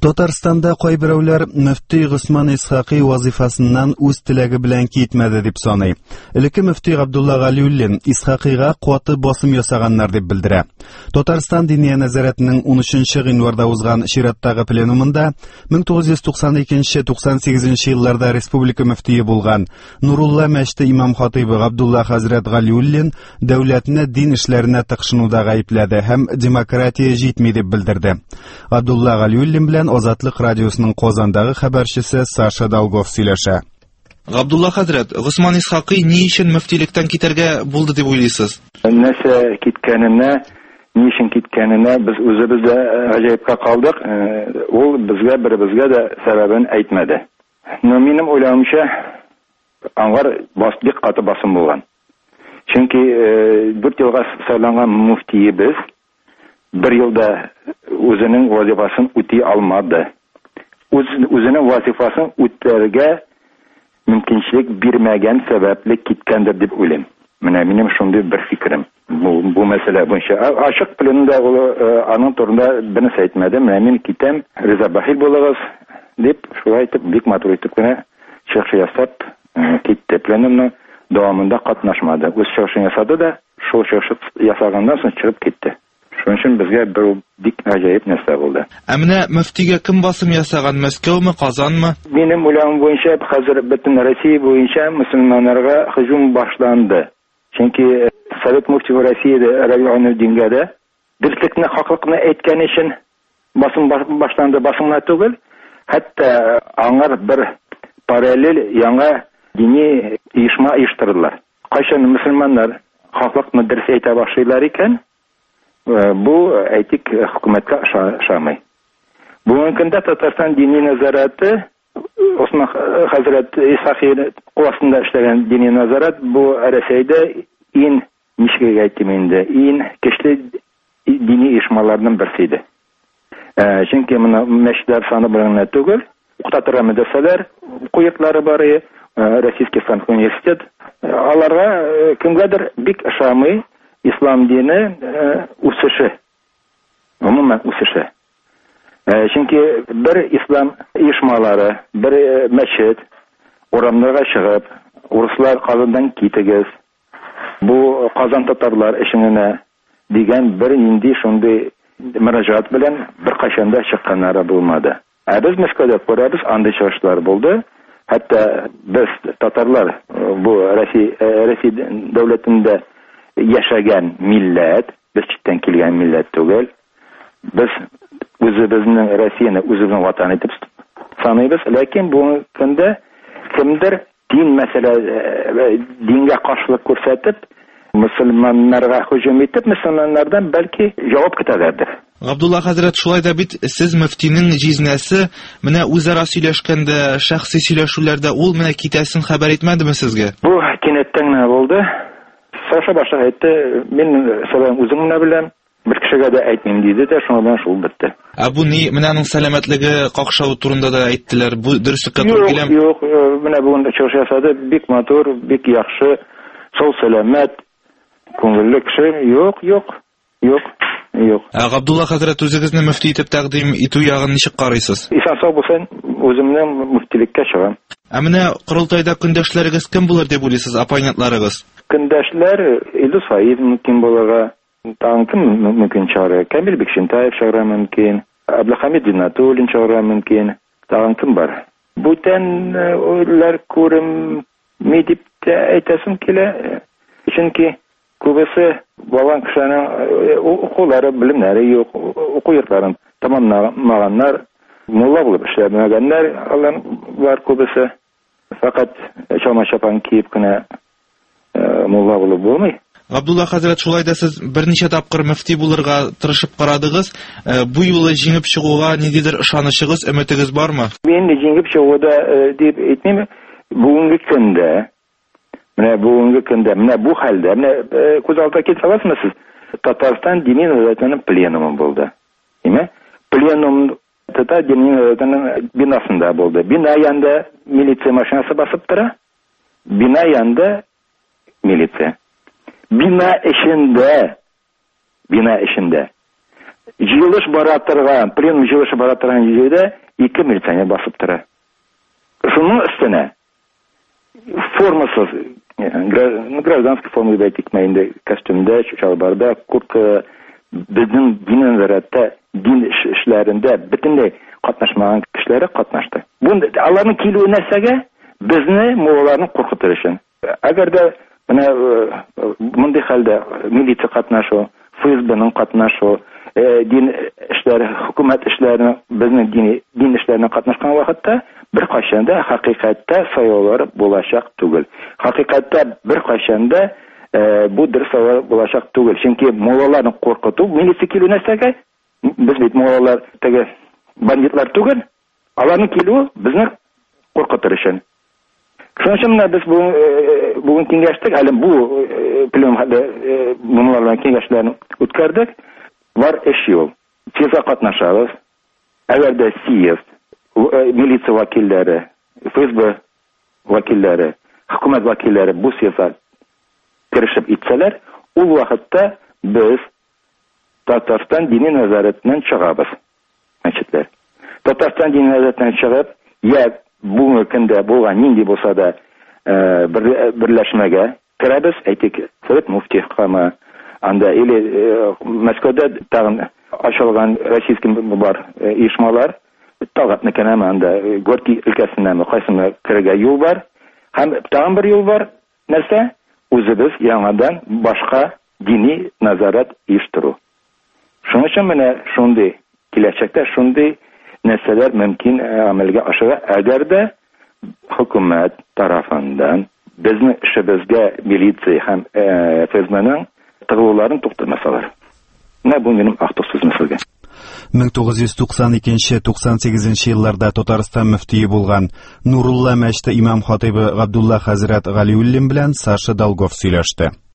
Татарстанда кайберәүләр мөфти Госман Исхакый вазифасыннан үз теләге белән китмәде дип саный. Элекке мөфти Габдулла Галиуллин Исхакыйга каты басым ясаганнар дип белдерә. Татарстан Диния нәзарәтенең 13 гыйнварда узган чираттагы пленумында 1992-98 елларда республика мөфтие булган Нурулла мәчете имам-хатыйбы Габдулла хәзрәт Галиуллин дәүләтне дин эшләренә тыкшынуда гаепләде һәм демократия җитми дип белдерде. Габдулла Галиуллин белән Азатлык радиосының Казандагы хәбәрчесе Саша Долгов сөйләшә. Габдулла хәзрәт, Госман Исхакый ни өчен мөфтилектән китәргә булды дип уйлыйсыз? Нәрсә киткәненә, ни өчен киткәненә без үзебез дә гаҗәепкә калдык. Ул безгә дә сәбәбен әйтмәде. Но минем уйлавымча, аңгар бик каты басым булган. Чөнки 4 елга сайланган мөфтиебез 1 елда үзенең вазифасын үти алмады. Үзенең вазифасын үтәргә мөмкинчелек бирмәгән сәбәпле киткәндер дип уйлыйм. Менә минем шундый бер фикерем. Бу мәсьәлә буенча ачык пленумда аның турында бернәрсә әйтмәде. Менә мин китәм, риза бахил булыгыз дип шулай итеп бик матур итеп кенә чыгыш ясап китте. Пленумның дәвамында катнашмады. Үз чыгышын ясады да, шул чыгышын ясаганнан соң чыгып китте. Шуның өчен безгә бер бик гаҗәеп нәрсә булды. Ә менә мөфтигә кем басым ясаган? Мәскәүме, Казанмы? Минем уйлавым буенча, хәзер бөтен Россия буенча мөселманнарга һөҗүм башланды. Чөнки Совет мөфти Россиядә Районный дингәдә дөреслекне, хаклыкны әйткән өчен басым башланды, басымна түгел. Хәтта аңар бер параллель яңа дини оешма оештырдылар. Кайчан мөселманнар хаклыкны дөрес әйтә башлыйлар икән, бу әйтик хөкүмәткә ошамый. Бүгенге көндә Татарстан дини нәзарәте, Госман хәзрәт Исхакый куасында эшләгән дини нәзарәт, бу Россиядә иң ничегә әйтим инде, иң көчле дини оешмаларның берсе иде. Чөнки моны мәчетләр саны белән түгел, укытатырга мәдрәсәләр, куетлары бар, Российский исламский университет. Аларга кемгәдер бик ошамый ислам дине үсеше. Гомумән үсеше. Чөнки бер ислам оешмалары, бер мәчет урамнарга чыгып, урыслар Казандан китегез. Бу Казан татарлар эшенә дигән бер нинди шундый мөрәҗәгать белән бер кайчанда чыкканнары булмады. Без Мәскәүдә күрәбез, андый чыгышлар булды. Хәтта без татарлар бу Россия дәүләтендә яшәгән милләт, без читтән килгән милләт түгел. Без үзебезнең Россияне үзебезнең ватан итеп саныйбыз, ләкин бу көндә кемдер дин мәсьәлә дингә каршылык күрсәтеп, мөселманнарга һөҗүм итеп, мөселманнардан бәлки җавап көтәләрдер. Габдулла хәзрәт, шулай да бит сез мөфтинең җизнәсе, менә үзара сөйләшкәндә, шәхси сөйләшүләрдә ул менә китәсен хәбәр итмәдеме сезгә? Бу кинәттән генә булды. Саша башлык әйтте, мин сәбәбен үзем генә беләм, бер кешегә дә әйтмим диде дә, шуңа белән шул бетте. Бу ни, менә аның сәламәтлеге какшау турында да әйттеләр. Бу дөреслеккә туры киләме? Юк, менә бүген чыгыш ясады, бик матур, бик яхшы, сау сәламәт, күңелле кеше. Юк. Габдулла хәзрәт, үзегезне мөфти итеп тәкъдим итү ягын ничек карыйсыз? Исән сау булсын, үземнең мөфтилеккә чыгам. Менә Корылтайда көндәшләрегез кем булыр дип уйлыйсыз, оппонентларыгыз? Көндәшләр Илдус Фаиз мөмкин булырга, тагын кем мөмкин чыгар? Камил Бекшентаев чыгара мөмкин, Абдулхамид Зиннатуллин чыгара мөмкин, тагын кем бар? Бүтән уйлар күренми дип әйтәсем килә. Чөнки күбесе балан кешенең укулары, белемнәре юк, уку йортларын тамамлаганнар, мулла булып эшләмәгәннәр, алар бар күбесе. Фақат чалма-чапан киеп кенә мулла булып булмый. Габдулла хәзрәт, шулай да сез берничә тапкыр мөфти булырга тырышып карадыгыз. Бу юлы җиңеп чыгуга ниндидер ышанычыгыз, өметегез бармы? Мин җиңеп чыгуда дип әйтмим. Бүгенге көндә, менә бу хәлдә, менә күз алдына китерә аласызмы сез? Татарстан дини нәзарәтенең пленумы булды. Диме? Пленум Татар дини нәзарәтенең бинасында булды. Бина янында милиция машинасы басып тора. Бина янында милиция. Бина эчендә җыелыш бара торган, пленум җыелышы бара торган җирдә 2 милиционер басып тора. Шуның өстенә формасыз, гражданский форма дип әйтик, инде костюмда, чалбарда, куртка, безнең дин назаратта, дин эшләрендә бөтенләй катнашмаган кешеләр катнашты. Бу аларның килүе нәрсәгә? Безне муллаларны куркытыр өчен. Әгәр дә менә мондый хәлдә милиция катнашу, ФСБның катнашу, дин эшләре, хөкүмәт эшләренә, безнең дин эшләренә катнашкан вакытта беркайчан да хакыйкатьтә сайлаулар булачак түгел. Хакыйкатьтә беркайчан да бу дөрес сайлаулар булачак түгел. Чөнки муллаларны куркыту, милиция килү нәрсәгә? Без бит муллалар теге бандитлар түгел. Аларның килүе безне куркытыр өчен. Шуның өчен менә без бүген киңәштек, әле бу пленумда муллалар белән киңәшләрне үткәрдек. Бар 3 ел. Съездда катнашабыз. Әгәр дә съезд, милиция вәкилләре, ФСБ вәкилләре, хөкүмәт вәкилләре бу съездда керешеп итсәләр, ул вакытта без Татарстан дини назаратыннан чыгабыз. Мәчетләр. Татарстан дини назаратыннан чыгып, я бүгенге көндә булган нинди булса да берләшмәгә керәбез, әйтик, Совет муфтиһкама, анда или Мәскәүдә тагын ачылган российский бар оешмалар, Талгатны кенәме анда Горький өлкәсеннәме кайсына керергә юл бар, һәм тагын бер юл бар. Нәрсә? Үзебез яңадан башка дини назарат оештыру. Шуның өчен менә шундый киләчәктә шундый нәрсәләр мөмкин гамәлгә ашыра, әгәр дә хөкүмәт тарафындан безнең эшебезгә милиция һәм ФСБның тыгылуларын туктатмасалар. Менә бу минем актык сүзем сезгә. 1992-98 елларда Татарстан мөфтие булган Нурулла мәчете имам-хатибы Габдулла хәзрәт Галиуллин белән Саша Долгов сөйләште.